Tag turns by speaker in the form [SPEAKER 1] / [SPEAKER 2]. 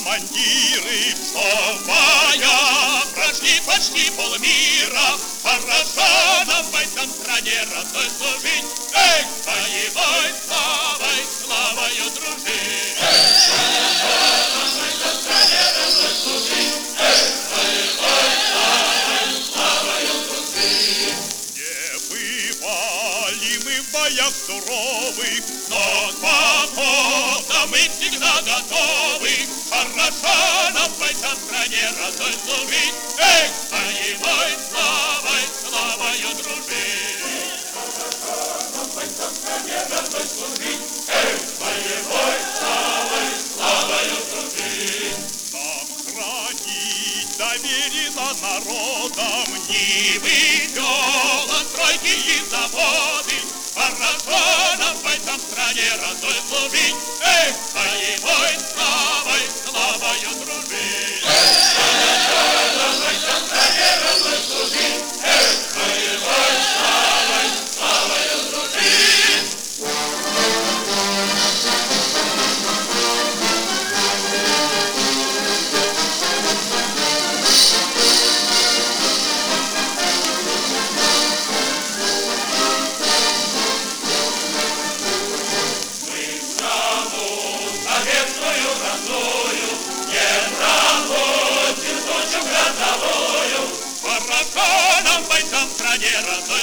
[SPEAKER 1] командиры, что в боях прошли почти полмира. Хорошо нам в этом стране родной служить, эх, боевой славой, славою дружить. Хорошо нам в этом стране родной служить, эх, боевой славой, славою дружить. Не бывали мы в боях суровых, но к походам мы всегда готовы. Хорошо нам в этом стране родной служить, эх, боевой славой, славою дружить. Хорошо нам в этом стране родной служить, эх, боевой славой, славою дружить. Нам хранить доверено народом нивы, села, стройки и заводы. Хорошо нам в этом стране родной служить, эх, боевой славой, славою дружить. Хорошо нам в этом стране родной служить, эх, боевой славой, славою дружить. Хорошо нам в этом стране родной